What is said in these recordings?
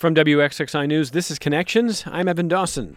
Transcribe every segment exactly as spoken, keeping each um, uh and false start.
From W X X I News, this is Connections. I'm Evan Dawson.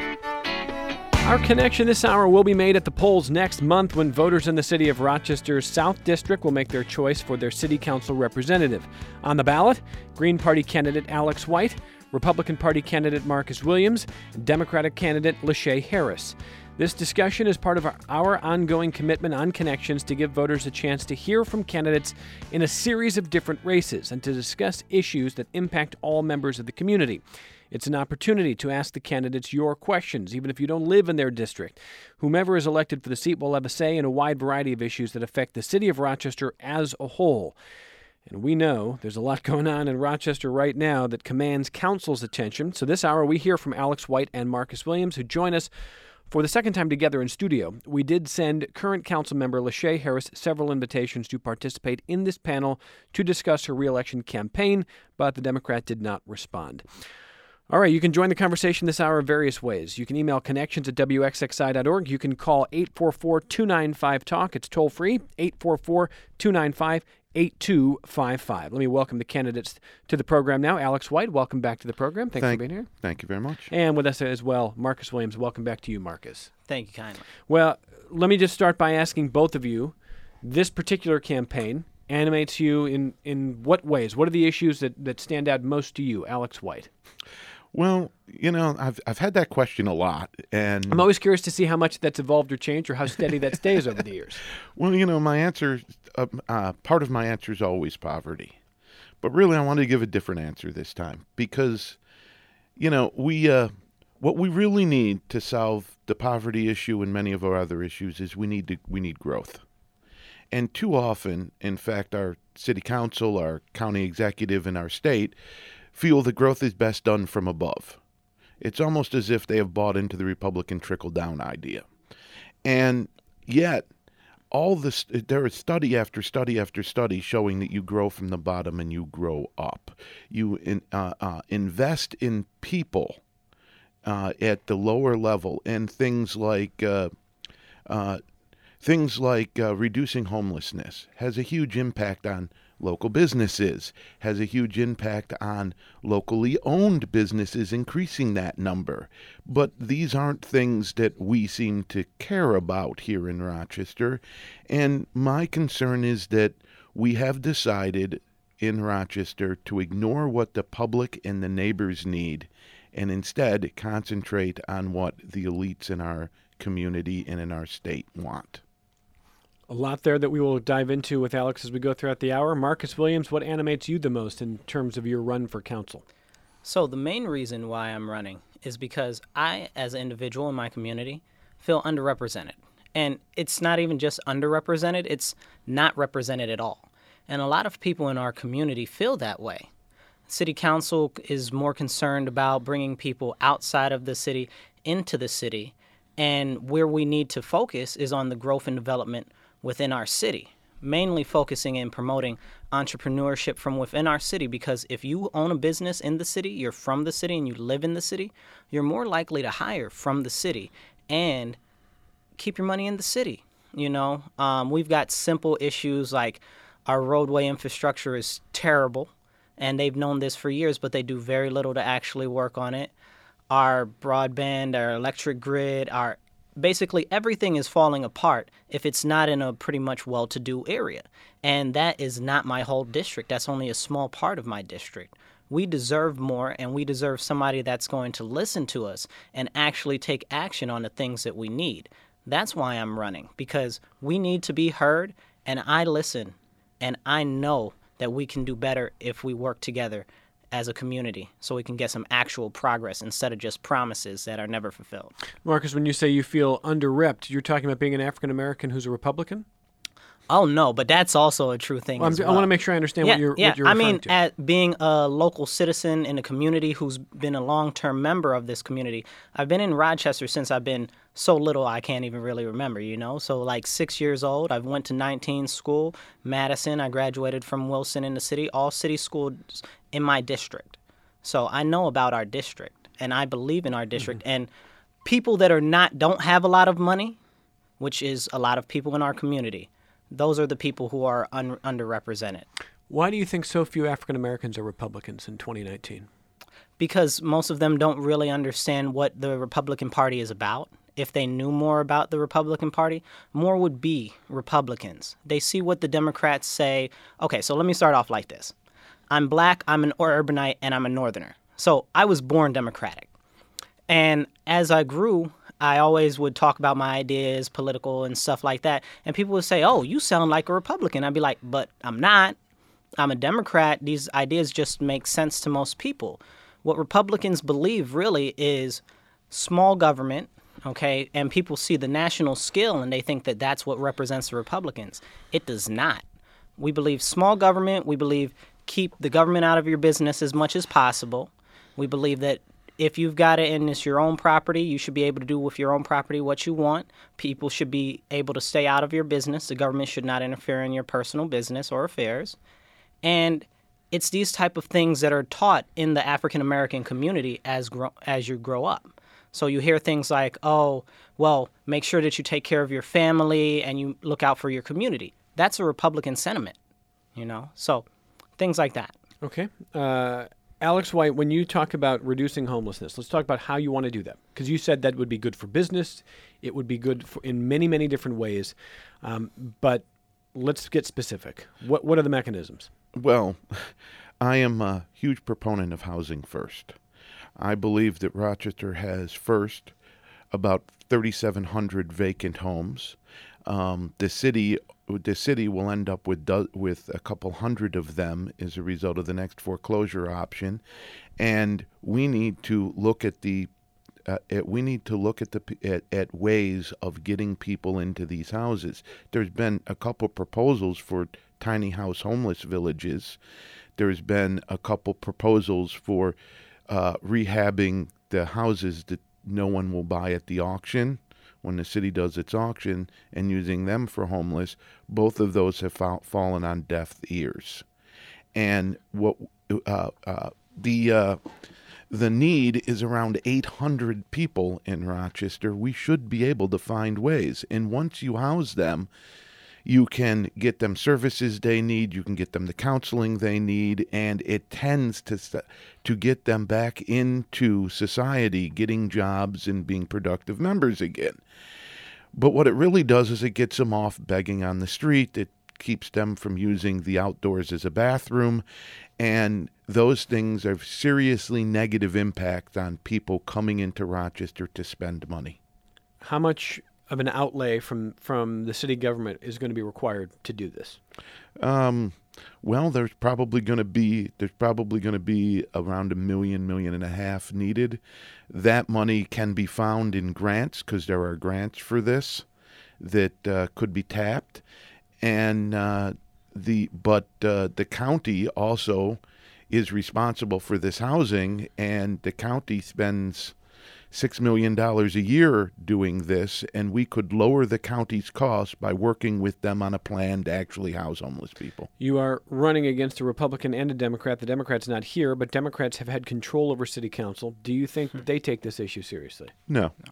Our connection this hour will be made at the polls next month when voters in the city of Rochester's South District will make their choice for their city council representative. On the ballot, Green Party candidate Alex White, Republican Party candidate Marcus Williams, and Democratic candidate Lachey Harris. This discussion is part of our, our ongoing commitment on Connections to give voters a chance to hear from candidates in a series of different races and to discuss issues that impact all members of the community. It's an opportunity to ask the candidates your questions, even if you don't live in their district. Whomever is elected for the seat will have a say in a wide variety of issues that affect the city of Rochester as a whole. And we know there's a lot going on in Rochester right now that commands council's attention. So this hour we hear from Alex White and Marcus Williams, who join us for the second time together in studio. We did send current council member Lachey Harris several invitations to participate in this panel to discuss her re-election campaign, but the Democrat did not respond. All right, you can join the conversation this hour in various ways. You can email connections at W X X I dot org. You can call eight four four, two nine five, talk. It's toll free, eight four four, two nine five, eight two five five. Let me welcome the candidates to the program now. Alex White, welcome back to the program. Thanks Thank, for being here. Thank you very much. And with us as well, Marcus Williams. Welcome back to you, Marcus. Thank you kindly. Well, let me just start by asking both of you, this particular campaign animates you in, in what ways? What are the issues that, that stand out most to you, Alex White? Well, you know, I've I've had that question a lot, and I'm always curious to see how much that's evolved or changed or how steady that stays over the years. Well, you know, my answer, uh, uh, part of my answer is always poverty. But really, I want to give a different answer this time because, you know, we uh, what we really need to solve the poverty issue and many of our other issues is we need to we need growth. And too often, in fact, our city council, our county executive, and our state feel that growth is best done from above. It's almost as if they have bought into the Republican trickle-down idea. And yet, all this, there is study after study after study showing that you grow from the bottom and you grow up. You in, uh, uh, invest in people uh, at the lower level, and things like uh, uh, things like uh, reducing homelessness has a huge impact on local businesses, has a huge impact on locally owned businesses, increasing that number. But these aren't things that we seem to care about here in Rochester. And my concern is that we have decided in Rochester to ignore what the public and the neighbors need and instead concentrate on what the elites in our community and in our state want. A lot there that we will dive into with Alex as we go throughout the hour. Marcus Williams, what animates you the most in terms of your run for council? So the main reason why I'm running is because I, as an individual in my community, feel underrepresented. And it's not even just underrepresented, it's not represented at all. And a lot of people in our community feel that way. City council is more concerned about bringing people outside of the city into the city. And where we need to focus is on the growth and development within our city, mainly focusing and promoting entrepreneurship from within our city, because if you own a business in the city, you're from the city and you live in the city, you're more likely to hire from the city and keep your money in the city. You know, um, we've got simple issues like our roadway infrastructure is terrible, and they've known this for years, but they do very little to actually work on it. Our broadband, our electric grid, our basically everything is falling apart if it's not in a pretty much well-to-do area. And that is not my whole district. That's only a small part of my district. We deserve more, and we deserve somebody that's going to listen to us and actually take action on the things that we need. That's why I'm running, because we need to be heard, and I listen, and I know that we can do better if we work together as a community, so we can get some actual progress instead of just promises that are never fulfilled. Marcus, when you say you feel underrepped, you're talking about being an African-American who's a Republican? Oh, no, but that's also a true thing well, as well. I want to make sure I understand yeah, what you're, yeah. what you're I referring mean, to. at being a local citizen in a community who's been a long-term member of this community, I've been in Rochester since I've been so little I can't even really remember, you know? So like six years old, I went to nineteen school, Madison. I graduated from Wilson in the city, all city schools in my district. So I know about our district, and I believe in our district. Mm-hmm. And people that are not don't have a lot of money, which is a lot of people in our community, those are the people who are un- underrepresented. Why do you think so few African Americans are Republicans in twenty nineteen? because most of them don't really understand what the Republican Party is about. If they knew more about the Republican Party, more would be Republicans. They see what the Democrats say. Okay, so let me start off like this. I'm black, I'm an urbanite, and I'm a northerner. So I was born Democratic. And as I grew, I always would talk about my ideas, political and stuff like that. And people would say, oh, you sound like a Republican. I'd be like, but I'm not. I'm a Democrat. These ideas just make sense to most people. What Republicans believe really is small government. Okay, and people see the national scale and they think that that's what represents the Republicans. It does not. We believe small government. We believe keep the government out of your business as much as possible. We believe that if you've got it and it's your own property, you should be able to do with your own property what you want. People should be able to stay out of your business. The government should not interfere in your personal business or affairs. And it's these type of things that are taught in the African American community as grow, as you grow up. So you hear things like, oh, well, make sure that you take care of your family and you look out for your community. That's a Republican sentiment, you know? So things like that. Okay. Uh, Alex White, when you talk about reducing homelessness, let's talk about how you want to do that. Because you said that would be good for business. It would be good for, in many, many different ways. Um, but let's get specific. What What are the mechanisms? Well, I am a huge proponent of housing first. I believe that Rochester has, first, about thirty-seven hundred vacant homes. Um, the city, the city will end up with do, with a couple hundred of them as a result of the next foreclosure option, and we need to look at the, uh, at, we need to look at the at, at ways of getting people into these houses. There's been a couple proposals for tiny house homeless villages. There's been a couple proposals for Uh, rehabbing the houses that no one will buy at the auction when the city does its auction and using them for homeless. Both of those have fa- fallen on deaf ears. And what uh, uh, the uh, the need is around eight hundred people in Rochester. We should be able to find ways. And once you house them, you can get them services they need, you can get them the counseling they need, and it tends to to get them back into society, getting jobs and being productive members again. But what it really does is it gets them off begging on the street. It keeps them from using the outdoors as a bathroom, and those things have seriously negative impact on people coming into Rochester to spend money. How much of an outlay from, from the city government is going to be required to do this? Um, well, there's probably going to be there's probably going to be around a million, million and a half needed. That money can be found in grants because there are grants for this that uh, could be tapped, and uh, the but uh, the county also is responsible for this housing, and the county spends six million dollars a year doing this, and we could lower the county's costs by working with them on a plan to actually house homeless people. You are running against a Republican and a Democrat. The Democrat's not here, but Democrats have had control over city council. Do you think that they take this issue seriously? No. no.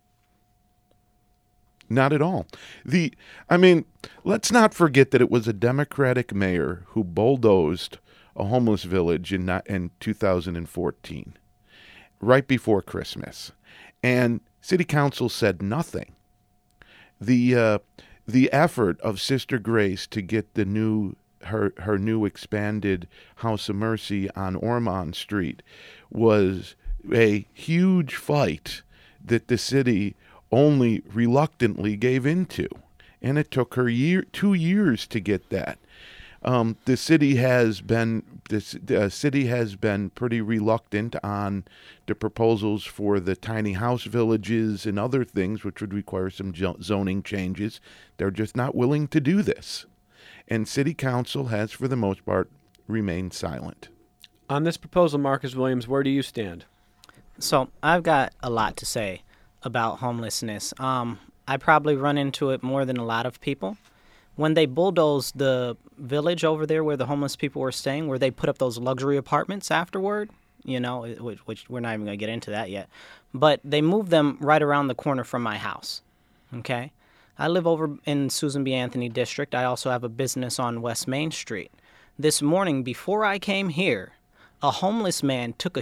Not at all. The, I mean, let's not forget that it was a Democratic mayor who bulldozed a homeless village in, in two thousand fourteen. Right before Christmas, and city council said nothing. The uh, the effort of Sister Grace to get the new her her new expanded House of Mercy on Ormond Street was a huge fight that the city only reluctantly gave into, and it took her year two years to get that. Um, the city has been the uh, city has been pretty reluctant on the proposals for the tiny house villages and other things, which would require some jo- zoning changes. They're just not willing to do this, and city council has, for the most part, remained silent. On this proposal, Marcus Williams, where do you stand? So I've got a lot to say about homelessness. Um, I probably run into it more than a lot of people. When they bulldozed the village over there where the homeless people were staying, where they put up those luxury apartments afterward, you know, which, which we're not even going to get into that yet, but they moved them right around the corner from my house, okay? I live over in Susan B. Anthony District. I also have a business on West Main Street. This morning, before I came here, a homeless man took a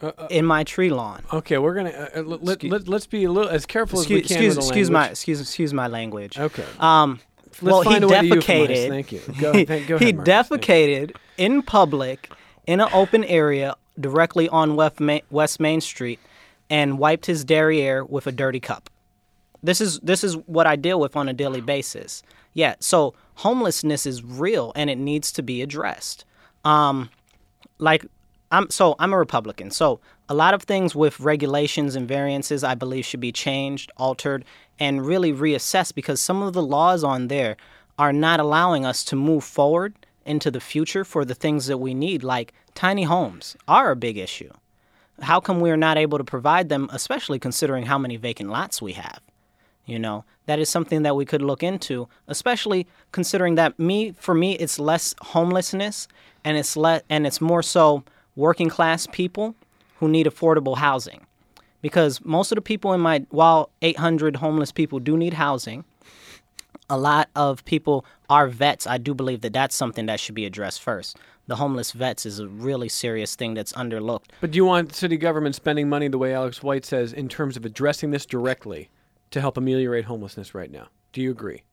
Uh, uh, in my tree lawn. Okay, we're gonna uh, uh, let, Excuse- let, let's be a little as careful Excuse, as we can excuse, with the excuse my language. excuse excuse my language. Okay. Um, Let's well, find he a way to euphemize. defecated. Thank you. Go, thank, go he ahead, Marcus. Thank you. defecated in public in an open area directly on West Main, West Main Street and wiped his derriere with a dirty cup. This is this is what I deal with on a daily basis. Yeah, so homelessness is real and it needs to be addressed. Um, like I'm so I'm a Republican. So a lot of things with regulations and variances I believe should be changed, altered, and really reassessed because some of the laws on there are not allowing us to move forward into the future for the things that we need, like tiny homes are a big issue. How come we're not able to provide them, especially considering how many vacant lots we have? You know, that is something that we could look into, especially considering that me, for me, it's less homelessness and it's le- and it's more so working class people who need affordable housing. Because most of the people in my, while eight hundred homeless people do need housing, a lot of people are vets. I do believe that that's something that should be addressed first. The homeless vets is a really serious thing that's underlooked. But do you want city government spending money the way Alex White says in terms of addressing this directly to help ameliorate homelessness right now? Do you agree?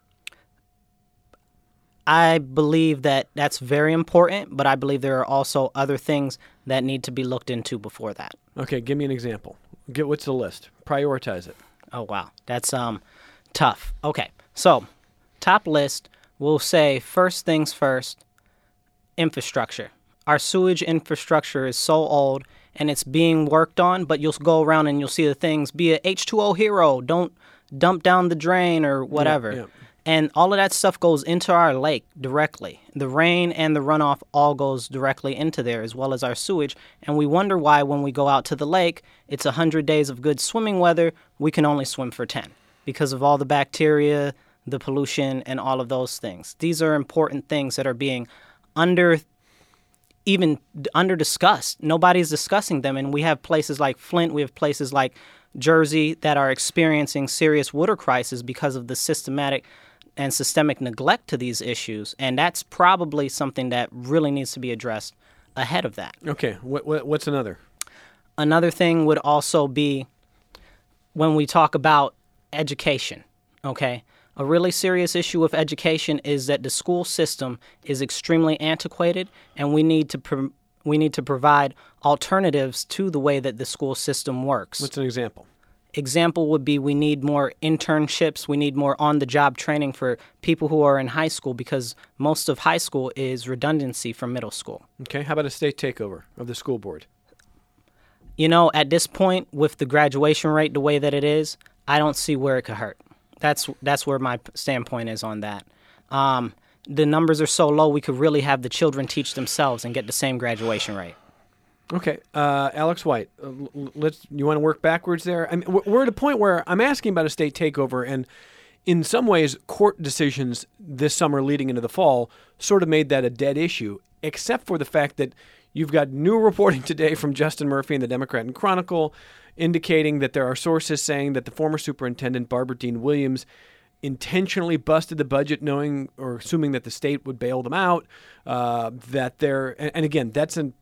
I believe that that's very important, but I believe there are also other things that need to be looked into before that. Okay, give me an example. Get what's the list? Prioritize it. Oh, wow. That's um tough. Okay, so top list, we'll say first things first, infrastructure. Our sewage infrastructure is so old and it's being worked on, but you'll go around and you'll see the things, be a H two O hero, don't dump down the drain or whatever. Yeah, yeah. And all of that stuff goes into our lake directly. The rain and the runoff all goes directly into there, as well as our sewage. And we wonder why when we go out to the lake, it's one hundred days of good swimming weather, we can only swim for ten because of all the bacteria, the pollution, and all of those things. These are important things that are being under even under discussed. Nobody's discussing them. And we have places like Flint, we have places like Jersey that are experiencing serious water crisis because of the systematic and systemic neglect to these issues. And that's probably something that really needs to be addressed ahead of that. Okay, what, what, what's another? Another thing would also be when we talk about education, okay? A really serious issue with education is that the school system is extremely antiquated, and we need to pro- we need to provide alternatives to the way that the school system works. What's an example? Example would be we need more internships, we need more on-the-job training for people who are in high school because most of high school is redundancy from middle school. Okay, how about a state takeover of the school board? You know, at this point, with the graduation rate the way that it is, I don't see where it could hurt. That's that's where my standpoint is on that. Um, the numbers are so low, we could really have the children teach themselves and get the same graduation rate. Okay, uh, Alex White, uh, let's. You want to work backwards there? I mean, we're at a point where I'm asking about a state takeover, and in some ways, court decisions this summer leading into the fall sort of made that a dead issue, except for the fact that you've got new reporting today from Justin Murphy in the Democrat and Chronicle indicating that there are sources saying that the former superintendent, Barbara Dean Williams, intentionally busted the budget knowing or assuming that the state would bail them out, uh, that they're, and, and again, that's an,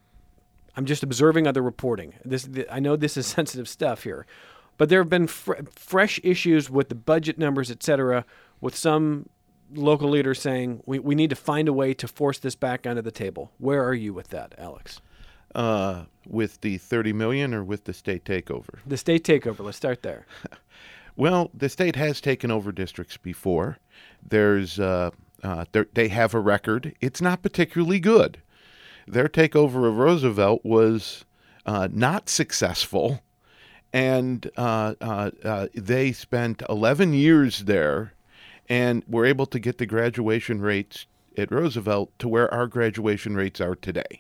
I'm just observing other reporting. This, I know this is sensitive stuff here, but there have been fr- fresh issues with the budget numbers, et cetera, with some local leaders saying we, we need to find a way to force this back onto the table. Where are you with that, Alex? Uh, with the thirty million or with the state takeover? The state takeover. Let's start there. Well, the state has taken over districts before. There's uh, uh, they have a record. It's not particularly good. Their takeover of Roosevelt was uh, not successful, and uh, uh, uh, they spent eleven years there and were able to get the graduation rates at Roosevelt to where our graduation rates are today.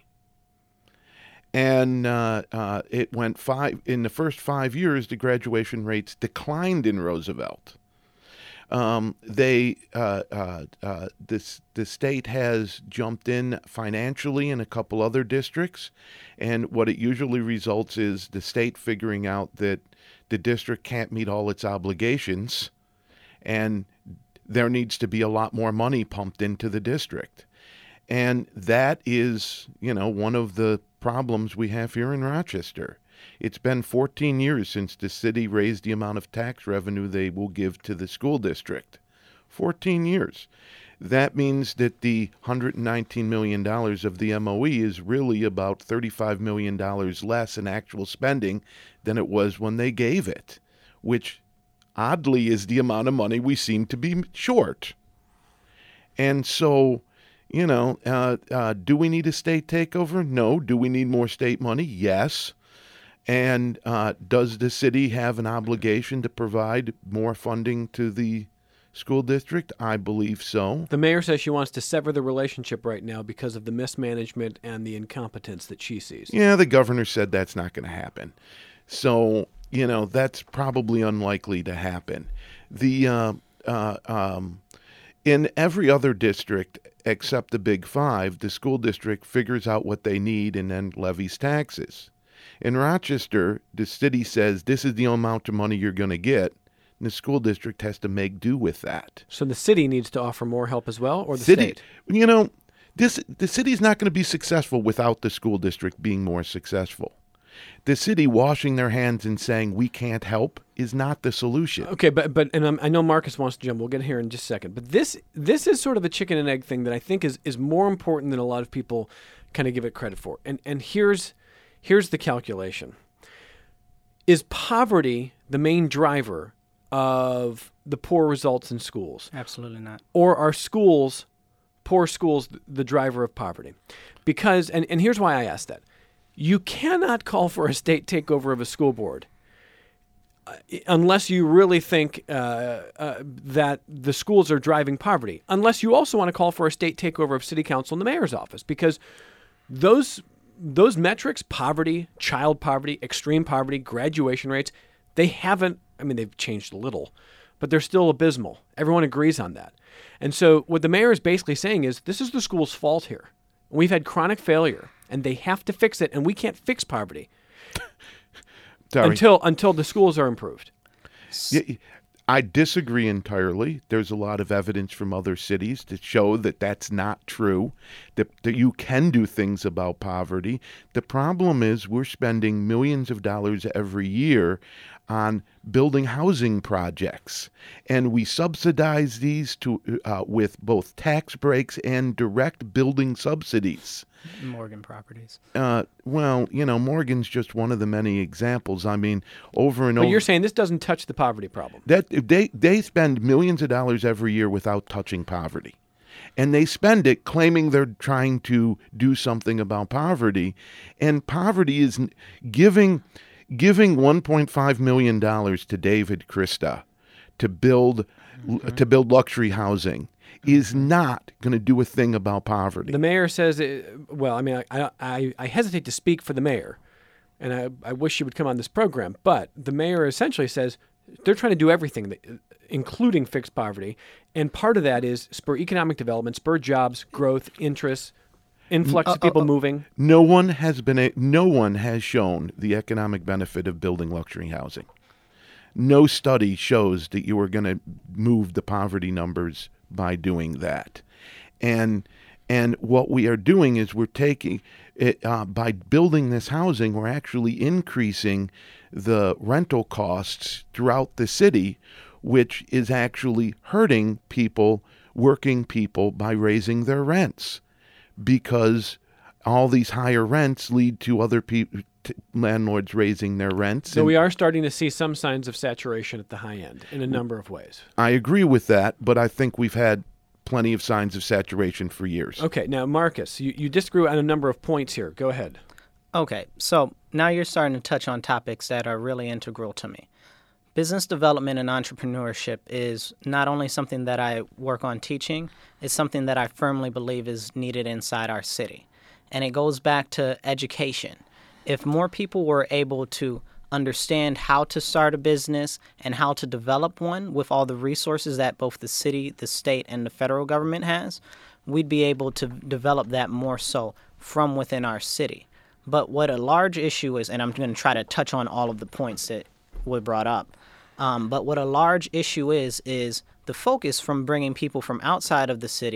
And uh, uh, it went five, in the first five years, the graduation rates declined in Roosevelt. Um, they, uh, uh, uh, this, the state has jumped in financially in a couple other districts, and what it usually results is the state figuring out that the district can't meet all its obligations, and there needs to be a lot more money pumped into the district. And that is, you know, one of the problems we have here in Rochester. It's been fourteen years since the city raised the amount of tax revenue they will give to the school district. fourteen years. That means that the one hundred nineteen million dollars of the M O E is really about thirty-five million dollars less in actual spending than it was when they gave it, which oddly is the amount of money we seem to be short. And so, you know, uh, uh, do we need a state takeover? No. Do we need more state money? Yes. And uh, does the city have an obligation to provide more funding to the school district? I believe so. The mayor says she wants to sever the relationship right now because of the mismanagement and the incompetence that she sees. Yeah, the governor said that's not going to happen. So, you know, that's probably unlikely to happen. The uh, uh, um, in every other district except the Big Five, the school district figures out what they need and then levies taxes. In Rochester, the city says this is the amount of money you're going to get, and the school district has to make do with that. So the city needs to offer more help as well, or the city, state? You know, this the city's not going to be successful without the school district being more successful. The city washing their hands and saying we can't help is not the solution. Okay, but but and um, I know Marcus wants to jump. We'll get here in just a second. But this this is sort of a chicken and egg thing that I think is is more important than a lot of people kind of give it credit for. And and here's here's the calculation. Is poverty the main driver of the poor results in schools? Absolutely not. Or are schools, poor schools, the driver of poverty? Because and, and here's why I ask that. You cannot call for a state takeover of a school board uh, unless you really think uh, uh, that the schools are driving poverty, unless you also want to call for a state takeover of city council and the mayor's office, because those those metrics, poverty, child poverty, extreme poverty, graduation rates, they haven't, I mean, they've changed a little, but they're still abysmal. Everyone agrees on that. And so what the mayor is basically saying is this is the school's fault here. We've had chronic failure, and they have to fix it, and we can't fix poverty until until the schools are improved. Yeah, I disagree entirely. There's a lot of evidence from other cities to show that that's not true, that, that you can do things about poverty. The problem is we're spending millions of dollars every year on building housing projects, and we subsidize these to uh, with both tax breaks and direct building subsidies. Morgan Properties. Uh, well, you know, Morgan's just one of the many examples. I mean, over and but over. But you're saying this doesn't touch the poverty problem. That they they spend millions of dollars every year without touching poverty. And they spend it claiming they're trying to do something about poverty. And poverty is giving giving one point five million dollars to David Christa to build mm-hmm. to build luxury housing is not going to do a thing about poverty. The mayor says, it, well, I mean, I, I, I hesitate to speak for the mayor, and I, I wish she would come on this program, but the mayor essentially says they're trying to do everything, that, including fix poverty, and part of that is spur economic development, spur jobs, growth, interest, influx uh, of people uh, uh, moving. No one has been a, no one has shown the economic benefit of building luxury housing. No study shows that you are going to move the poverty numbers by doing that. And and what we are doing is we're taking it, uh, by building this housing, we're actually increasing the rental costs throughout the city, which is actually hurting people, working people, by raising their rents, because all these higher rents lead to other people, landlords raising their rents. So we are starting to see some signs of saturation at the high end in a number of ways. I agree with that, but I think we've had plenty of signs of saturation for years. Okay, now Marcus, you, you disagree on a number of points here. Go ahead. Okay, so now you're starting to touch on topics that are really integral to me. Business development and entrepreneurship is not only something that I work on teaching, it's something that I firmly believe is needed inside our city. And it goes back to education. If more people were able to understand how to start a business and how to develop one with all the resources that both the city, the state, and the federal government has, we'd be able to develop that more so from within our city. But what a large issue is, and I'm going to try to touch on all of the points that were brought up, um, but what a large issue is, is the focus from bringing people from outside of the city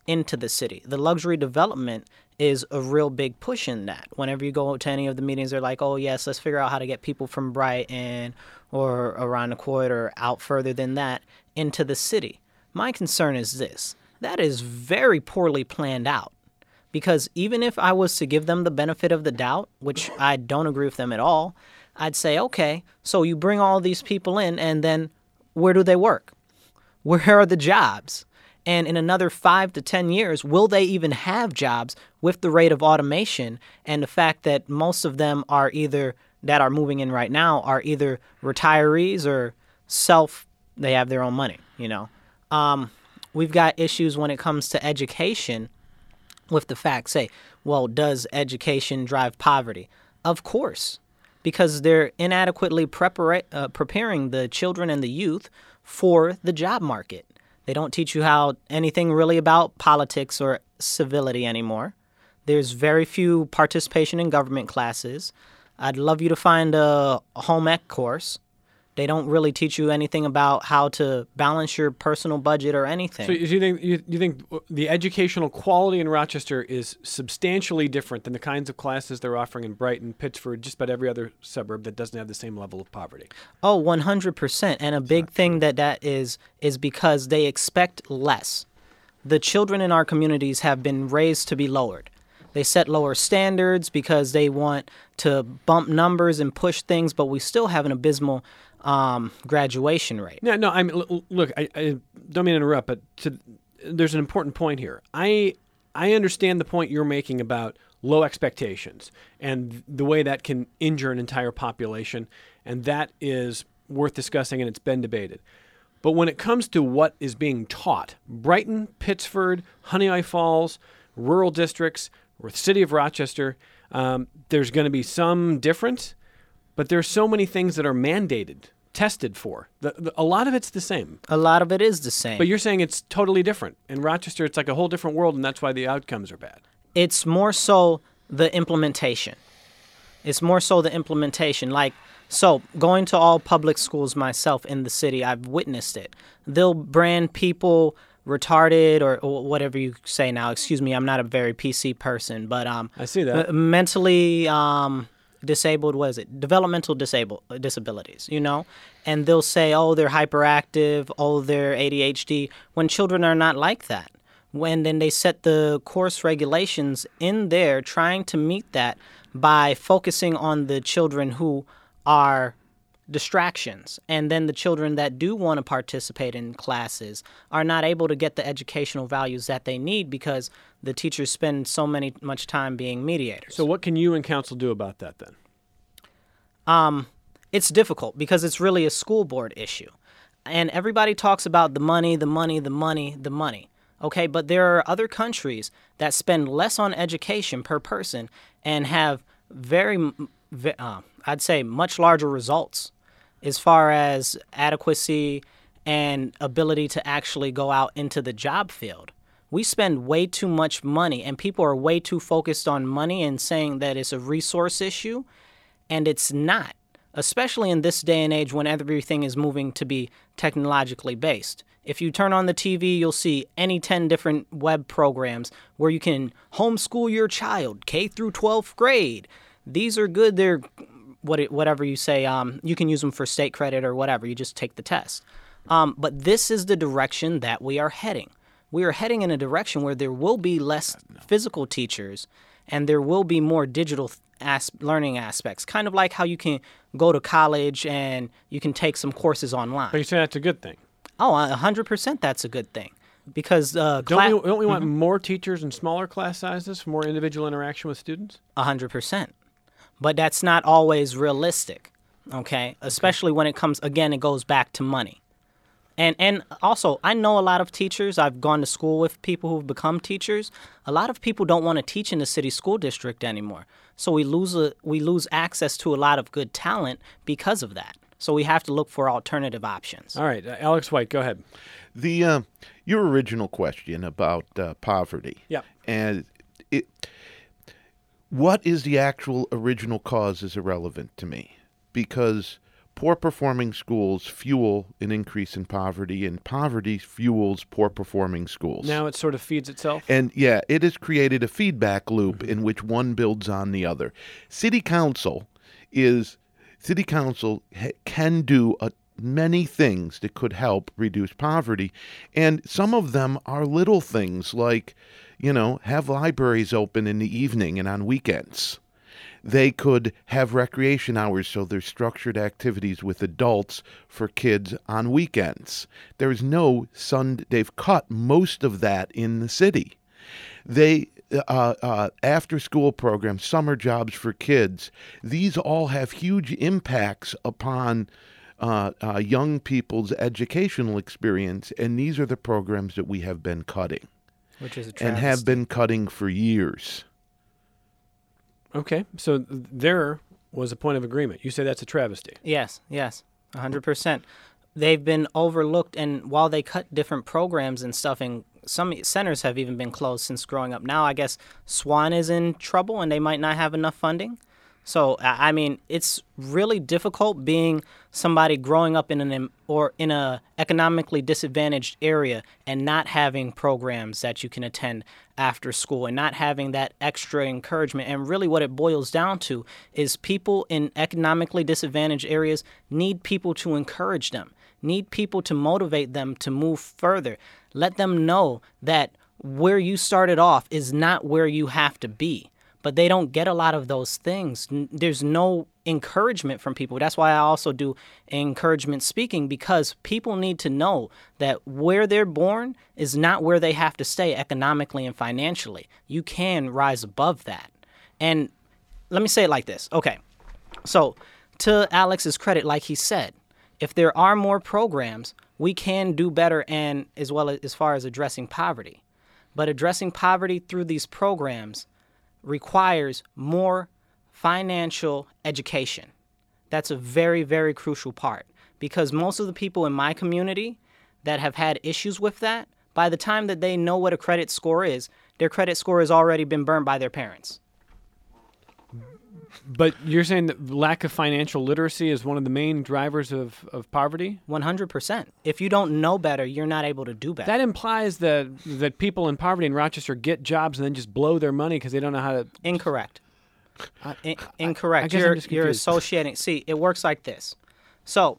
into the city. The luxury development is a real big push in that. Whenever you go to any of the meetings, they're like, oh, yes, let's figure out how to get people from Brighton or around the corridor or out further than that into the city. My concern is this. That is very poorly planned out. Because even if I was to give them the benefit of the doubt, which I don't agree with them at all, I'd say, okay, so you bring all these people in, and then where do they work? Where are the jobs? And in another five to ten years, will they even have jobs with the rate of automation and the fact that most of them are either, that are moving in right now, are either retirees or self, they have their own money, you know? Um, we've got issues when it comes to education with the fact, say, well, does education drive poverty? Of course, because they're inadequately prepara- uh, preparing the children and the youth for the job market. They don't teach you how anything really about politics or civility anymore. There's very few participation in government classes. I'd love you to find a home ec course. They don't really teach you anything about how to balance your personal budget or anything. So you think you, you think the educational quality in Rochester is substantially different than the kinds of classes they're offering in Brighton, Pittsford, just about every other suburb that doesn't have the same level of poverty? Oh, one hundred percent. And a big thing that that is is because they expect less. The children in our communities have been raised to be lowered. They set lower standards because they want to bump numbers and push things, but we still have an abysmal um, graduation rate. No, no. I mean, l- look, I, I don't mean to interrupt, but to, there's an important point here. I I understand the point you're making about low expectations and the way that can injure an entire population, and that is worth discussing, and it's been debated. But when it comes to what is being taught, Brighton, Pittsford, Honeoye Falls, rural districts, or the city of Rochester, um, there's going to be some difference, but there's so many things that are mandated, tested for. The, the, a lot of it's the same. A lot of it is the same. But you're saying it's totally different. In Rochester, it's like a whole different world, and that's why the outcomes are bad. It's more so the implementation. It's more so the implementation. Like, so going to all public schools myself in the city, I've witnessed it. They'll brand people retarded or, or whatever you say now. Excuse me, I'm not a very P C person, but um, I see that. Uh, mentally um, disabled, what is it? Developmental disable disabilities, you know? And they'll say, oh, they're hyperactive, oh, they're A D H D, when children are not like that. When then they set the course regulations in there trying to meet that by focusing on the children who are distractions. And then the children that do want to participate in classes are not able to get the educational values that they need because the teachers spend so many much time being mediators. So what can you and council do about that then? Um, it's difficult because it's really a school board issue. And everybody talks about the money, the money, the money, the money. Okay, but there are other countries that spend less on education per person and have very, uh, I'd say, much larger results as far as adequacy and ability to actually go out into the job field. We spend way too much money, and people are way too focused on money and saying that it's a resource issue, and it's not, especially in this day and age when everything is moving to be technologically based. If you turn on the T V, you'll see any ten different web programs where you can homeschool your child, K through twelfth grade. These are good. They're what it, whatever you say. Um, you can use them for state credit or whatever. You just take the test. Um, but this is the direction that we are heading. We are heading in a direction where there will be less physical teachers and there will be more digital as- learning aspects, kind of like how you can go to college and you can take some courses online. But you say that's a good thing. Oh, one hundred percent that's a good thing. Because uh, don't, cla- we, don't we want mm-hmm. more teachers and smaller class sizes for more individual interaction with students? one hundred percent. But that's not always realistic, okay? Especially when it comes, again, it goes back to money. And and also, I know a lot of teachers. I've gone to school with people who've become teachers. A lot of people don't want to teach in the city school district anymore. So we lose a, we lose access to a lot of good talent because of that. So we have to look for alternative options. All right. Uh, Alex White, go ahead. The uh, your original question about uh, poverty. Yeah. And it, what is the actual original cause is irrelevant to me, because poor performing schools fuel an increase in poverty, and poverty fuels poor performing schools. Now it sort of feeds itself. And yeah, it has created a feedback loop in which one builds on the other. City council is city council ha- can do a, many things that could help reduce poverty, and some of them are little things like, you know, have libraries open in the evening and on weekends. They could have recreation hours, so there's structured activities with adults for kids on weekends. There's no sun. They've cut most of that in the city. They uh, uh, after-school programs, summer jobs for kids. These all have huge impacts upon uh, uh, young people's educational experience, and these are the programs that we have been cutting, Which is a and travesty. have been cutting for years. Okay, so th- there was a point of agreement. You say that's a travesty. Yes, yes, one hundred percent. They've been overlooked, and while they cut different programs and stuff, and some centers have even been closed since growing up. Now I guess Swan is in trouble, and they might not have enough funding. So, I I mean, it's really difficult being somebody growing up in an or in a economically disadvantaged area and not having programs that you can attend after school and not having that extra encouragement. And really what it boils down to is people in economically disadvantaged areas need people to encourage them, need people to motivate them to move further. Let them know that where you started off is not where you have to be. But they don't get a lot of those things. N- There's no encouragement from people. That's why I also do encouragement speaking, because people need to know that where they're born is not where they have to stay economically and financially. You can rise above that. And let me say it like this. Okay, so to Alex's credit, like he said, if there are more programs, we can do better, and as well as, as far as addressing poverty. But addressing poverty through these programs requires more financial education. That's a very, very crucial part, because most of the people in my community that have had issues with that, by the time that they know what a credit score is, their credit score has already been burned by their parents. But you're saying that lack of financial literacy is one of the main drivers of, of poverty? one hundred percent. If you don't know better, you're not able to do better. That implies that that people in poverty in Rochester get jobs and then just blow their money because they don't know how to... Incorrect. In- incorrect. I guess I'm you're, just you're confused. associating. See, it works like this. So,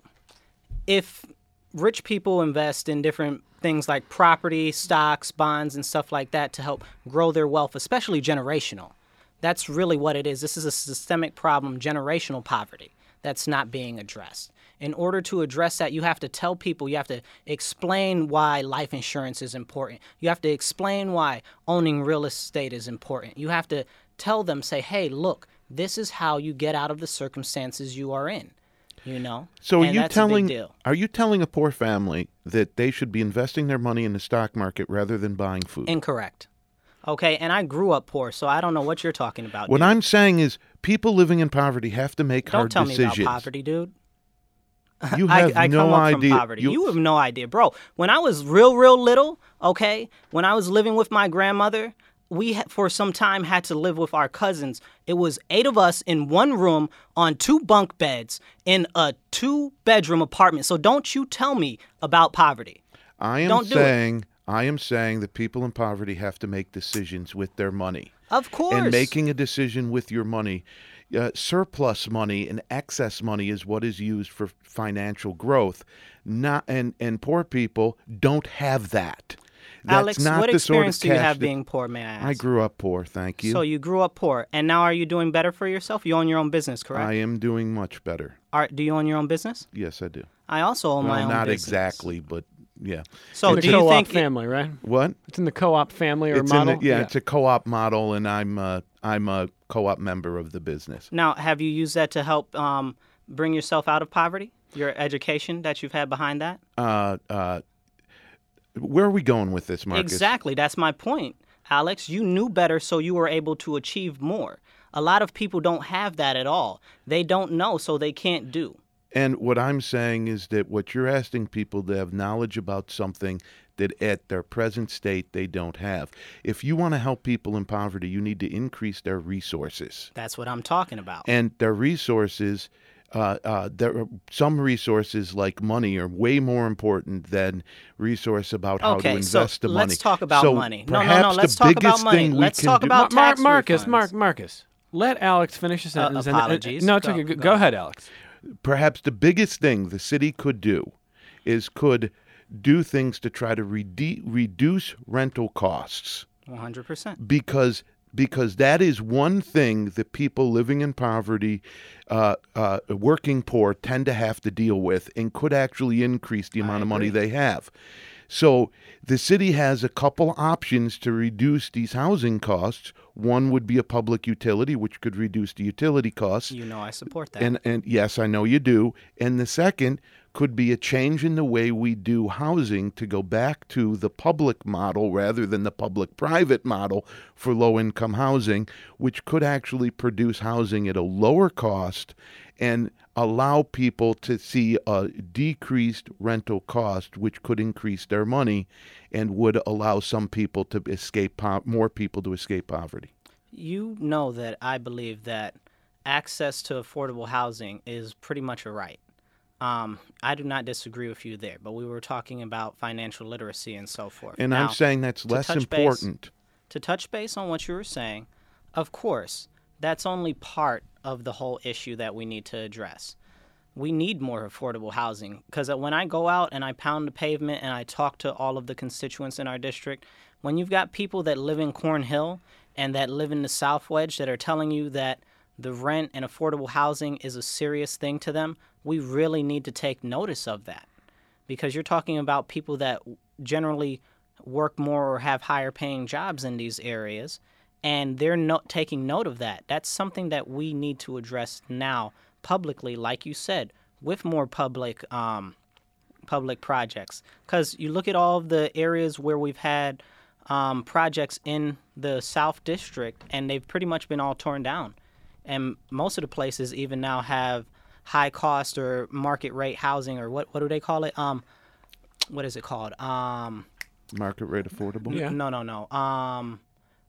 if rich people invest in different things like property, stocks, bonds, and stuff like that to help grow their wealth, especially generational, that's really what it is. This is a systemic problem, generational poverty, that's not being addressed. In order to address that, you have to tell people, you have to explain why life insurance is important. You have to explain why owning real estate is important. You have to tell them, say, hey, look, this is how you get out of the circumstances you are in, you know? So are And you that's a big telling deal. are you telling a poor family that they should be investing their money in the stock market rather than buying food? Incorrect. Okay, and I grew up poor, so I don't know what you're talking about. What dude. I'm saying is people living in poverty have to make Don't hard tell decisions. me about poverty, dude. You have I, I no come up idea. from poverty. You, have no idea, bro. When I was real, real little, okay, when I was living with my grandmother, we ha- for some time had to live with our cousins. It was eight of us in one room on two bunk beds in a two-bedroom apartment. So don't you tell me about poverty. I am Don't do it. saying I am saying that people in poverty have to make decisions with their money. Of course. And making a decision with your money, uh, surplus money and excess money is what is used for financial growth. Not and, and poor people don't have that. That's Alex, not what the sort of experience do you cash have that- being poor, may I ask? I grew up poor, thank you. So you grew up poor, and now are you doing better for yourself? You own your own business, correct? I am doing much better. Are, do you own your own business? Yes, I do. I also own my Well, own not business. exactly, but yeah. So the do you co-op think... family, right? What? It's in the co-op family or It's in model? the, yeah, it's a co-op model, and I'm uh, I'm a co-op member of the business. Now, have you used that to help um, bring yourself out of poverty? Your education that you've had behind that? Uh, uh, where are we going with this, Marcus? Exactly. That's my point, Alex. You knew better, so you were able to achieve more. A lot of people don't have that at all. They don't know, so they can't do. And what I'm saying is that what you're asking people to have knowledge about something that at their present state they don't have. If you want to help people in poverty, you need to increase their resources. That's what I'm talking about. And their resources uh, uh, there are some resources like money are way more important than resource about how okay, to invest so the money. let's talk about so money. No, no, no. perhaps Let's the talk about biggest money. thing we Let's can talk do- about Mar- tax Marcus, refunds. Mark, Marcus, let Alex finish his sentence. and- and- apologies. no, it's Go- okay. Go, go go ahead, ahead. Alex. Perhaps the biggest thing the city could do is could do things to try to rede- reduce rental costs. one hundred percent. because because that is one thing that people living in poverty, uh, uh, working poor, tend to have to deal with, and could actually increase the amount of money they have. So the city has a couple options to reduce these housing costs. One would be a public utility, which could reduce the utility costs. You know I support that. And and yes, I know you do. And the second could be a change in the way we do housing to go back to the public model rather than the public-private model for low-income housing, which could actually produce housing at a lower cost and allow people to see a decreased rental cost, which could increase their money and would allow some people to escape, po- more people to escape poverty. You know that I believe that access to affordable housing is pretty much a right. Um, I do not disagree with you there, but we were talking about financial literacy and so forth. And Now, I'm saying that's to less touch base- important. to touch base on what you were saying, of course, that's only part of the whole issue that we need to address. We need more affordable housing because when I go out and I pound the pavement and I talk to all of the constituents in our district, when you've got people that live in Cornhill and that live in the South Wedge that are telling you that the rent and affordable housing is a serious thing to them, we really need to take notice of that because you're talking about people that generally work more or have higher paying jobs in these areas, and they're not taking note of that. That's something that we need to address now publicly, like you said, with more public um, public projects. Because you look at all of the areas where we've had um, projects in the South District, and they've pretty much been all torn down. And most of the places even now have high cost or market rate housing, or what what do they call it? Um, what is it called? Um, Market rate affordable? Yeah. No, no, no. Um,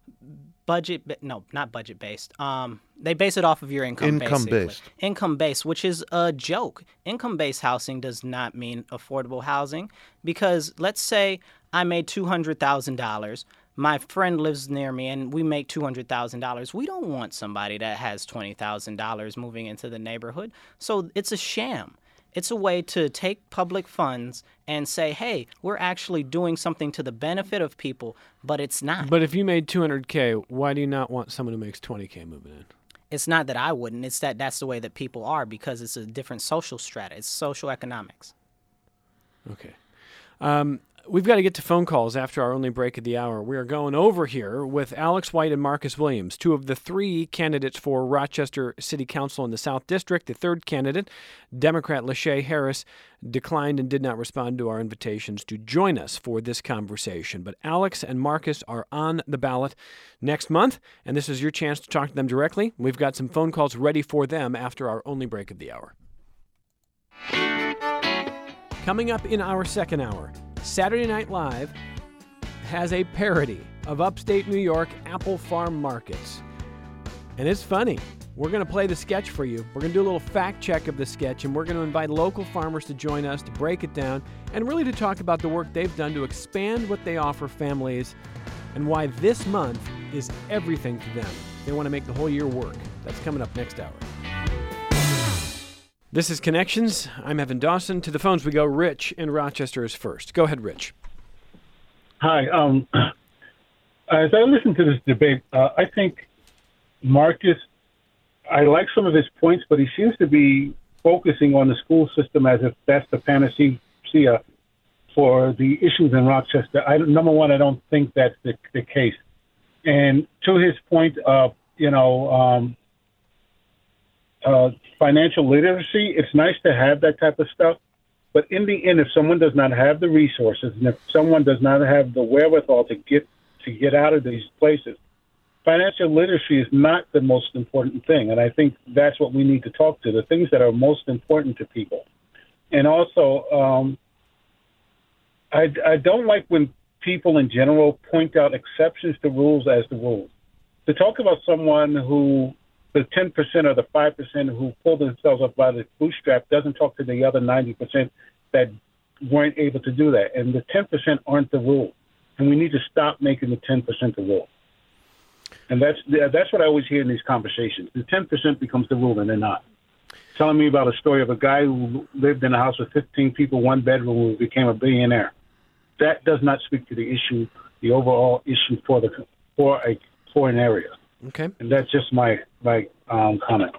budget, ba- no, not budget based. Um, they base it off of your income. Income basically. based. Income based, which is a joke. Income based housing does not mean affordable housing because let's say I made two hundred thousand dollars. My friend lives near me and we make two hundred thousand dollars. We don't want somebody that has twenty thousand dollars moving into the neighborhood. So it's a sham. It's a way to take public funds and say, hey, we're actually doing something to the benefit of people, but it's not. But if you made two hundred K, why do you not want someone who makes twenty K moving in? It's not that I wouldn't. It's that that's the way that people are because it's a different social strata. It's social economics. Okay. Um, we've got to get to phone calls after our only break of the hour. We are going over here with Alex White and Marcus Williams, two of the three candidates for Rochester City Council in the South District. The third candidate, Democrat Lachey Harris, declined and did not respond to our invitations to join us for this conversation. But Alex and Marcus are on the ballot next month, and this is your chance to talk to them directly. We've got some phone calls ready for them after our only break of the hour. Coming up in our second hour, Saturday Night Live has a parody of upstate New York apple farm markets. And it's funny. We're going to play the sketch for you. We're going to do a little fact check of the sketch, and we're going to invite local farmers to join us to break it down and really to talk about the work they've done to expand what they offer families and why this month is everything to them. They want to make the whole year work. That's coming up next hour. This is Connections. I'm Evan Dawson. To the phones we go. Rich in Rochester is first. Go ahead, Rich. Hi. Um, as I listen to this debate, uh, I think Marcus, I like some of his points, but he seems to be focusing on the school system as if that's the panacea for the issues in Rochester. I, number one, I don't think that's the, the case. And to his point of, you know, um, uh, financial literacy, it's nice to have that type of stuff. But in the end, if someone does not have the resources and if someone does not have the wherewithal to get to get out of these places, financial literacy is not the most important thing. And I think that's what we need to talk to, the things that are most important to people. And also, um, I, I don't like when people in general point out exceptions to rules as the rules. To talk about someone who the ten percent or the five percent who pull themselves up by the bootstrap doesn't talk to the other ninety percent that weren't able to do that. And the ten percent aren't the rule. And we need to stop making the ten percent the rule. And that's that's what I always hear in these conversations. The ten percent becomes the rule, and they're not. Telling me about a story of a guy who lived in a house with fifteen people, one bedroom, who became a billionaire. That does not speak to the issue, the overall issue for the for a for an area. Okay. And that's just my my um, comment.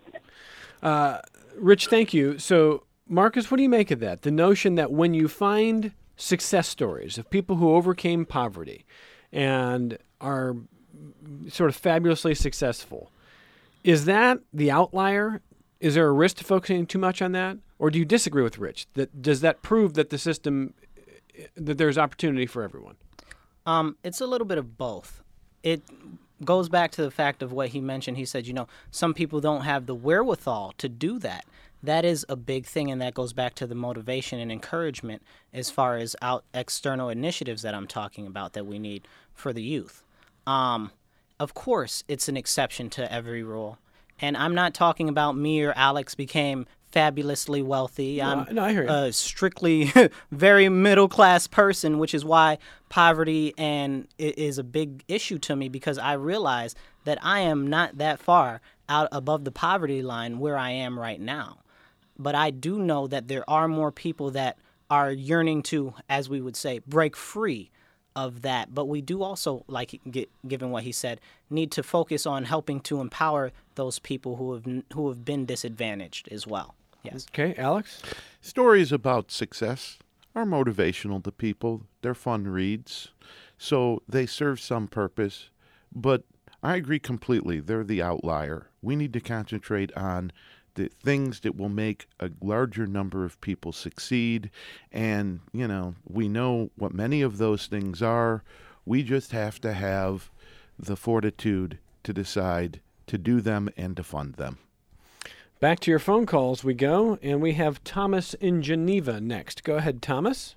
Uh, Rich, thank you. So, Marcus, what do you make of that? The notion that when you find success stories of people who overcame poverty and are sort of fabulously successful, is that the outlier? Is there a risk to focusing too much on that? Or do you disagree with Rich? That does that prove that the system, that there's opportunity for everyone? Um, it's a little bit of both. It goes back to the fact of what he mentioned. He said, you know, some people don't have the wherewithal to do that. That is a big thing, and that goes back to the motivation and encouragement as far as out external initiatives that I'm talking about that we need for the youth. Um, of course, it's an exception to every rule. And I'm not talking about me or Alex became fabulously wealthy. I'm no, no, I hear you. a strictly very middle-class person, which is why poverty and is a big issue to me, because I realize that I am not that far out above the poverty line where I am right now. But I do know that there are more people that are yearning to, as we would say, break free of that. But we do also, like get, given what he said, need to focus on helping to empower those people who have who have been disadvantaged as well. Yes. Okay, Alex? Stories about success are motivational to people. They're fun reads, so they serve some purpose. But I agree completely. They're the outlier. We need to concentrate on the things that will make a larger number of people succeed. And, you know, we know what many of those things are. We just have to have the fortitude to decide to do them and to fund them. Back to your phone calls we go, and we have Thomas in Geneva next. Go ahead, Thomas.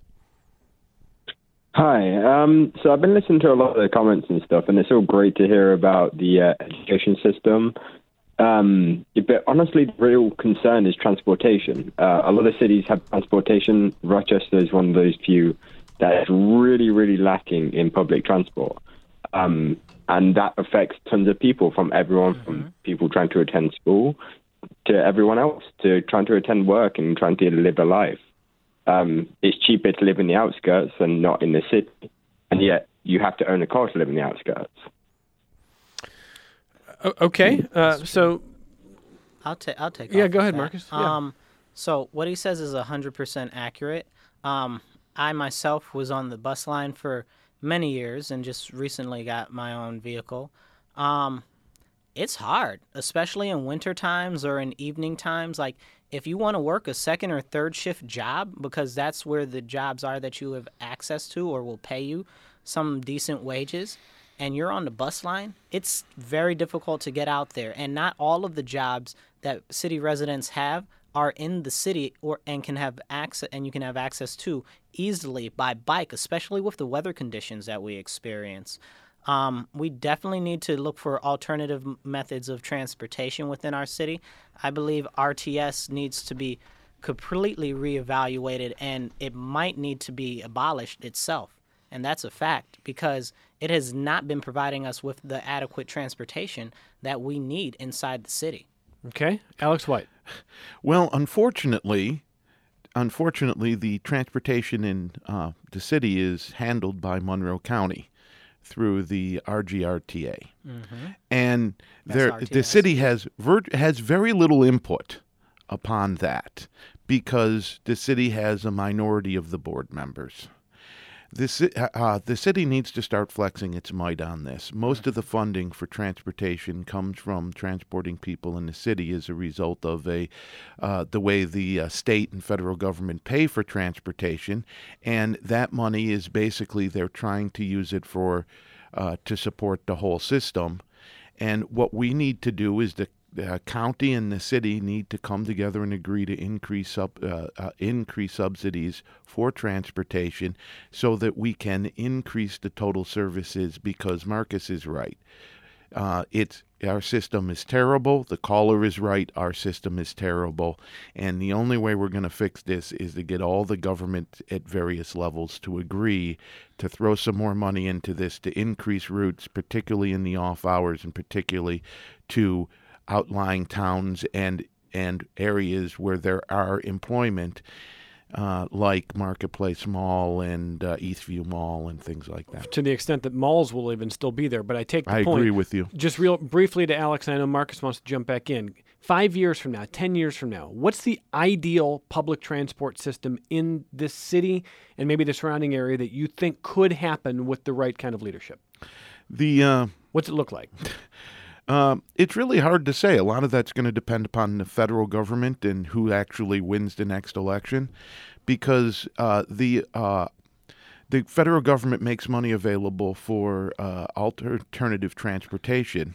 Hi. Um, so I've been listening to a lot of the comments and stuff, and it's all great to hear about the uh, education system. Um, but honestly, the real concern is transportation. Uh, a lot of cities have transportation. Rochester is one of those few that is really, really lacking in public transport. Um, and that affects tons of people, from everyone, mm-hmm. from people trying to attend school to everyone else, to trying to attend work and trying to live a life. Um, it's cheaper to live in the outskirts than not in the city. And yet you have to own a car to live in the outskirts. Okay, uh, so I'll take I'll take. Yeah, off go with ahead, that. Marcus. Yeah. Um, so what he says is a hundred percent accurate. Um, I myself was on the bus line for many years and just recently got my own vehicle. Um, it's hard, especially in winter times or in evening times. Like if you want to work a second or third shift job, because that's where the jobs are that you have access to or will pay you some decent wages, and you're on the bus line, it's very difficult to get out there. And not all of the jobs that city residents have are in the city or and can have access and you can have access to easily by bike, especially with the weather conditions that we experience. Um, we definitely need to look for alternative methods of transportation within our city. I believe R T S needs to be completely reevaluated, and it might need to be abolished itself. And that's a fact, because it has not been providing us with the adequate transportation that we need inside the city. Okay. Alex White. Well, unfortunately, unfortunately, the transportation in uh, the city is handled by Monroe County through the R G R T A. Mm-hmm. And there, the city has ver- has very little input upon that because the city has a minority of the board members. This, uh, the city needs to start flexing its might on this. Most of the funding for transportation comes from transporting people in the city as a result of a uh, the way the uh, state and federal government pay for transportation, and that money is basically they're trying to use it for uh, to support the whole system. And what we need to do is the The county and the city need to come together and agree to increase sub, uh, uh, increase subsidies for transportation so that we can increase the total services, because Marcus is right. Uh, it's our system is terrible. The caller is right. Our system is terrible. And the only way we're going to fix this is to get all the government at various levels to agree to throw some more money into this, to increase routes, particularly in the off hours and particularly to outlying towns and and areas where there are employment, uh, like Marketplace Mall and uh, Eastview Mall and things like that. To the extent that malls will even still be there. But I take the I point. agree with you. Just real briefly to Alex, I know Marcus wants to jump back in. Five years from now, ten years from now, what's the ideal public transport system in this city and maybe the surrounding area that you think could happen with the right kind of leadership? The uh, What's it look like? Um, it's really hard to say. A lot of that's going to depend upon the federal government and who actually wins the next election, because uh, the uh, the federal government makes money available for uh, alternative transportation,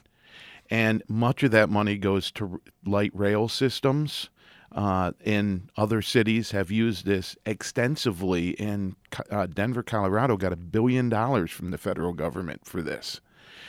and much of that money goes to light rail systems. Uh, in other cities have used this extensively. In uh, Denver, Colorado, got a billion dollars from the federal government for this.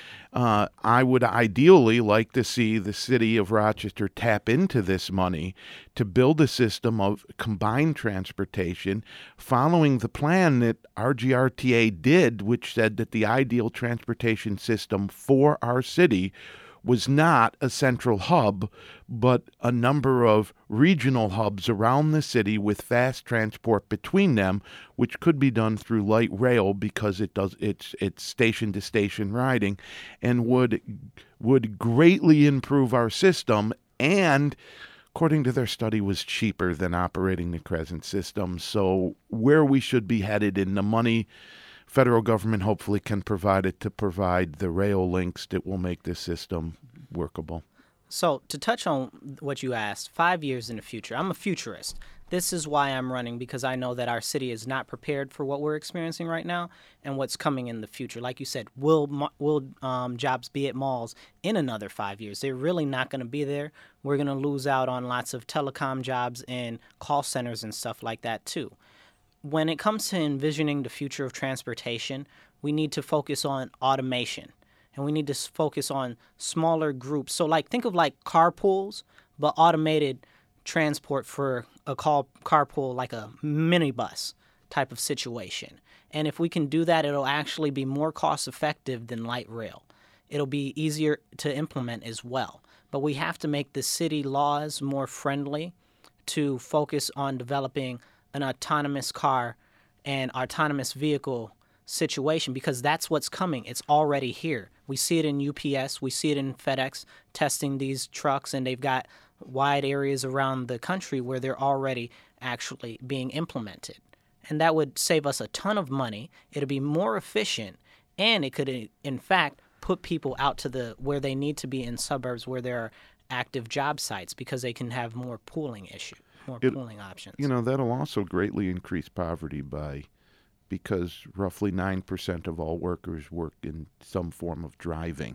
Uh, I would ideally like to see the city of Rochester tap into this money to build a system of combined transportation following the plan that R G R T A did, which said that the ideal transportation system for our city was not a central hub, but a number of regional hubs around the city with fast transport between them, which could be done through light rail because it does it's it's station to station riding, and would would greatly improve our system, and according to their study was cheaper than operating the present system. So where we should be headed in the money federal government hopefully can provide it to provide the rail links that will make this system workable. So to touch on what you asked, five years in the future, I'm a futurist. This is why I'm running, because I know that our city is not prepared for what we're experiencing right now and what's coming in the future. Like you said, will will um, jobs be at malls in another five years? They're really not going to be there. We're going to lose out on lots of telecom jobs and call centers and stuff like that too. When it comes to envisioning the future of transportation, we need to focus on automation, and we need to focus on smaller groups. So, like, think of like carpools, but automated transport for a call, carpool, like a minibus type of situation. And if we can do that, it'll actually be more cost effective than light rail. It'll be easier to implement as well. But we have to make the city laws more friendly to focus on developing an autonomous car and autonomous vehicle situation, because that's what's coming. It's already here. We see it in U P S. We see it in FedEx testing these trucks, and they've got wide areas around the country where they're already actually being implemented. And that would save us a ton of money. It'll be more efficient, and it could, in fact, put people out to the where they need to be in suburbs where there are active job sites, because they can have more pooling issues. More It- pooling options. You know, that'll also greatly increase poverty by because roughly nine percent of all workers work in some form of driving.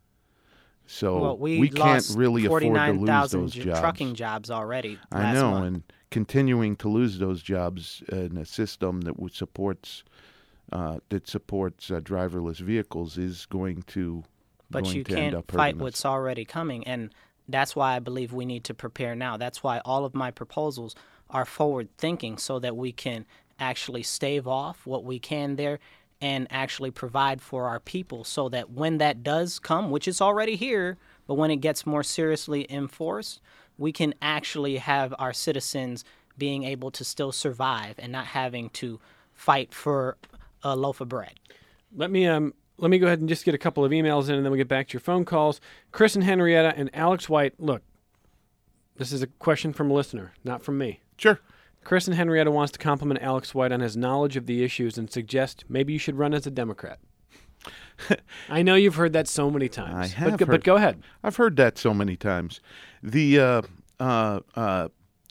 So well, we, we can't lost really afford to lose forty-nine thousand those jobs. trucking jobs already. I last know, month. and continuing to lose those jobs in a system that would supports uh, that supports uh, driverless vehicles is going to But going you to end can't up fight hurting us. what's already coming, and that's why I believe we need to prepare now. That's why all of my proposals are forward-thinking, so that we can actually stave off what we can there and actually provide for our people, so that when that does come, which is already here, but when it gets more seriously enforced, we can actually have our citizens being able to still survive and not having to fight for a loaf of bread. Let me um let me go ahead and just get a couple of emails in, and then we'll get back to your phone calls. Chris and Henrietta and Alex White, look, this is a question from a listener, not from me. Sure. Chris and Henrietta wants to compliment Alex White on his knowledge of the issues and suggest maybe you should run as a Democrat. I know you've heard that so many times. I have but, go- heard- but go ahead. I've heard that so many times. The uh, uh, uh,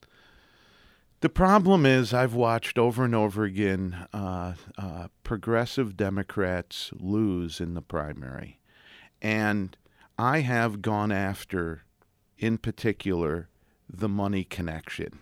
the problem is I've watched over and over again uh, uh, progressive Democrats lose in the primary, and I have gone after, in particular, the money connection,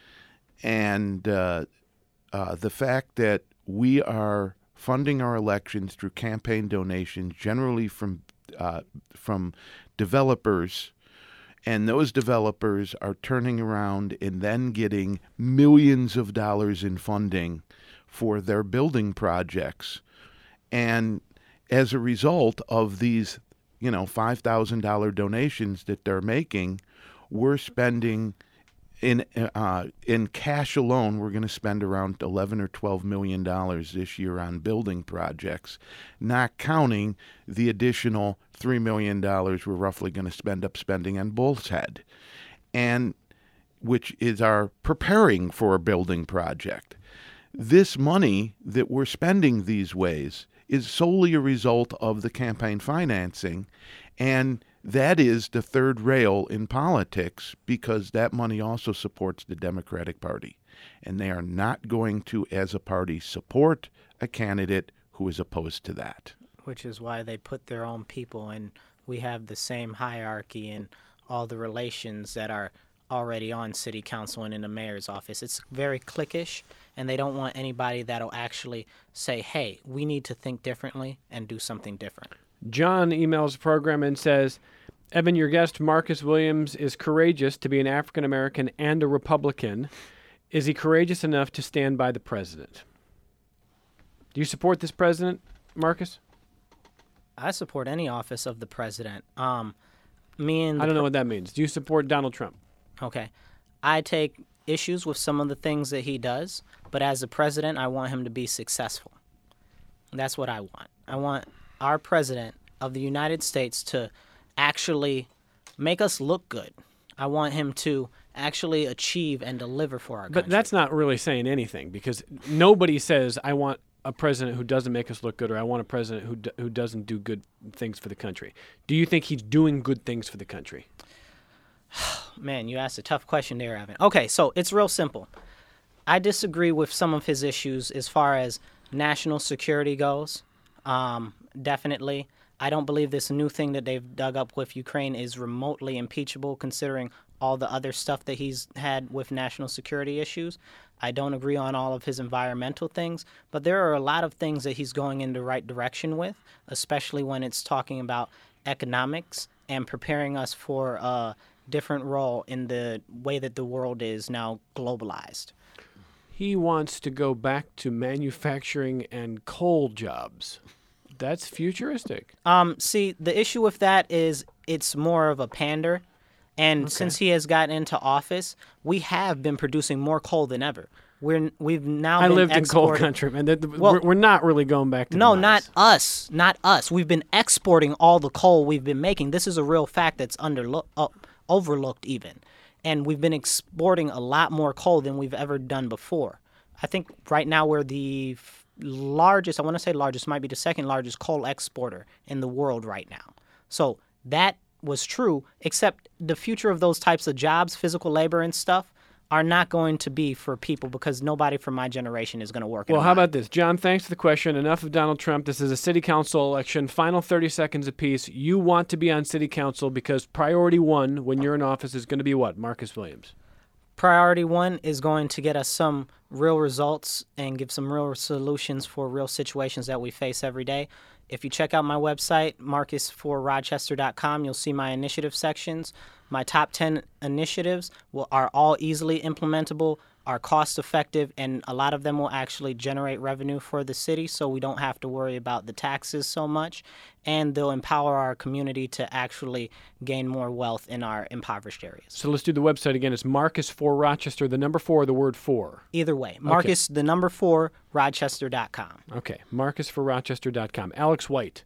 and uh, uh, the fact that we are funding our elections through campaign donations, generally from uh, from developers, and those developers are turning around and then getting millions of dollars in funding for their building projects. And as a result of these, you know, five thousand dollars donations that they're making, we're spending in uh, in cash alone, we're going to spend around eleven or twelve million dollars this year on building projects, not counting the additional three million dollars we're roughly going to spend up spending on Bull's Head, and which is our preparing for a building project. This money that we're spending these ways is solely a result of the campaign financing, and that is the third rail in politics, because that money also supports the Democratic Party. And they are not going to, as a party, support a candidate who is opposed to that. Which is why they put their own people, and we have the same hierarchy and all the relations that are already on city council and in the mayor's office. It's very cliquish, and they don't want anybody that'll actually say, hey, we need to think differently and do something different. John emails the program and says, Evan, your guest, Marcus Williams, is courageous to be an African-American and a Republican. Is he courageous enough to stand by the president? Do you support this president, Marcus? I support any office of the president. Um, me and I don't pre- know what that means. Do you support Donald Trump? Okay. I take issues with some of the things that he does, but as a president, I want him to be successful. That's what I want. I want our president of the United States to actually make us look good. I want him to actually achieve and deliver for our country. But that's not really saying anything, because nobody says, I want a president who doesn't make us look good, or I want a president who d- who doesn't do good things for the country. Do you think he's doing good things for the country? Man, you asked a tough question there, Evan. Okay, so it's real simple. I disagree with some of his issues as far as national security goes. Um, definitely. I don't believe this new thing that they've dug up with Ukraine is remotely impeachable, considering all the other stuff that he's had with national security issues. I don't agree on all of his environmental things, but there are a lot of things that he's going in the right direction with, especially when it's talking about economics and preparing us for a different role in the way that the world is now globalized. He wants to go back to manufacturing and coal jobs. That's futuristic. Um, see, the issue with that is it's more of a pander. And Okay. since he has gotten into office, we have been producing more coal than ever. We're we've now I been lived in coal exporting- country, man. The- the- Well- we're, we're not really going back to No, the not mines. us. Not us. We've been exporting all the coal we've been making. This is a real fact that's underlook, uh, overlooked even. And we've been exporting a lot more coal than we've ever done before. I think right now we're the f- largest, I want to say largest, might be the second largest coal exporter in the world right now. So that was true, except the future of those types of jobs, physical labor and stuff, are not going to be for people, because nobody from my generation is going to work in Well, a how mine. about this? John, thanks for the question. Enough of Donald Trump. This is a city council election. Final thirty seconds apiece. You want to be on city council because priority one when you're in office is going to be what? Marcus Williams. Priority one is going to get us some real results and give some real solutions for real situations that we face every day. If you check out my website, marcus for rochester dot com, you'll see my initiative sections. My top ten initiatives will, are all easily implementable, are cost effective, and a lot of them will actually generate revenue for the city, so we don't have to worry about the taxes so much. And they'll empower our community to actually gain more wealth in our impoverished areas. So let's do the website again. It's Marcus for Rochester, the number four, the word four. Either way, Marcus, the number four, rochester dot com. Okay, marcus for rochester dot com. Alex White.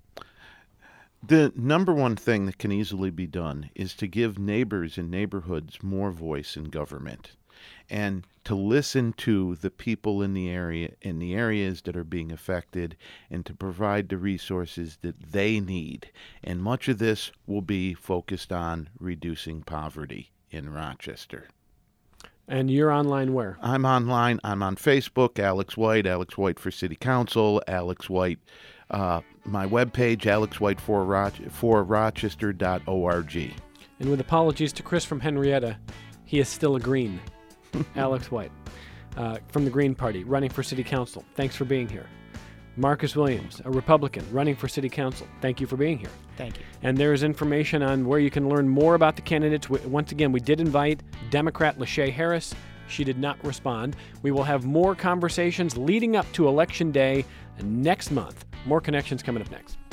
The number one thing that can easily be done is to give neighbors in neighborhoods more voice in government, and to listen to the people in the area, in the areas that are being affected, and to provide the resources that they need. And much of this will be focused on reducing poverty in Rochester. And you're online where? I'm online. I'm on Facebook, Alex White, Alex White for City Council, Alex White, uh, my webpage, alex white for rochester dot org. And with apologies to Chris from Henrietta, he is still a Green. Alex White, uh, from the Green Party, running for City Council. Thanks for being here. Marcus Williams, a Republican running for city council. Thank you for being here. Thank you. And there is information on where you can learn more about the candidates. Once again, we did invite Democrat Lachey Harris. She did not respond. We will have more conversations leading up to Election Day next month. More Connections coming up next.